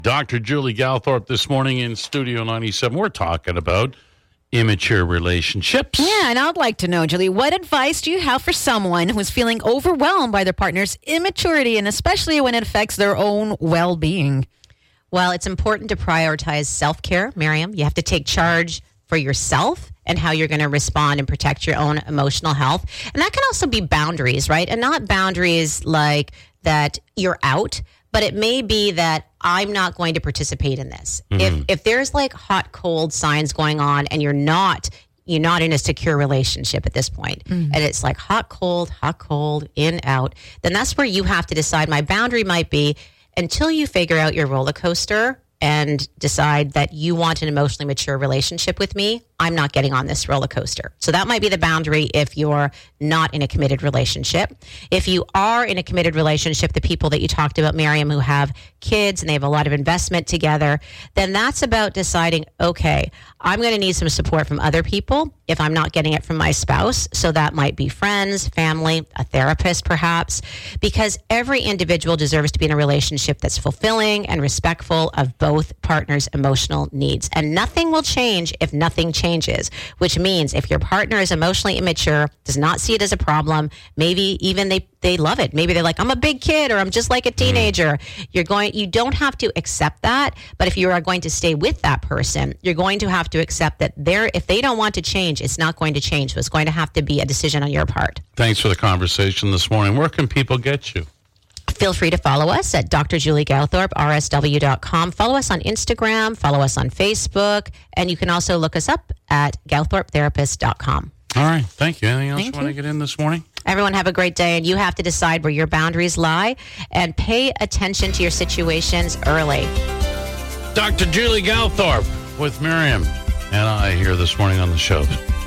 Dr. Julie Galthorpe this morning in Studio 97. We're talking about immature relationships. Yeah, and I'd like to know, Julie, what advice do you have for someone who's feeling overwhelmed by their partner's immaturity, and especially when it affects their own well-being? Well, it's important to prioritize self-care, Miriam. You have to take charge for yourself and how you're going to respond and protect your own emotional health. And that can also be boundaries, right? And not boundaries like that you're out, but it may be that I'm not going to participate in this. If there's like hot, cold signs going on and you're not in a secure relationship at this point, and it's like hot, cold, in, out, then that's where you have to decide. My boundary might be until you figure out your roller coaster and decide that you want an emotionally mature relationship with me, I'm not getting on this roller coaster. So that might be the boundary if you're not in a committed relationship. If you are in a committed relationship, the people that you talked about, Miriam, who have kids and they have a lot of investment together, then that's about deciding, okay, I'm going to need some support from other people if I'm not getting it from my spouse. So that might be friends, family, a therapist perhaps, because every individual deserves to be in a relationship that's fulfilling and respectful of both partners' emotional needs. And nothing will change if nothing changes, which means if your partner is emotionally immature, does not see it as a problem, maybe even they love it. Maybe they're like, I'm a big kid or I'm just like a teenager. You don't have to accept that. But if you are going to stay with that person, you're going to have to accept that if they don't want to change, it's not going to change. So it's going to have to be a decision on your part. Thanks for the conversation this morning. Where can people get you? Feel free to follow us at Dr. Julie Galthorpe, rsw.com. Follow us on Instagram, follow us on Facebook, and you can also look us up at galthorpetherapist.com. All right. Thank you. Anything else you want to get in this morning? Everyone have a great day, and you have to decide where your boundaries lie and pay attention to your situations early. Dr. Julie Galthorpe with Miriam and I here this morning on the show.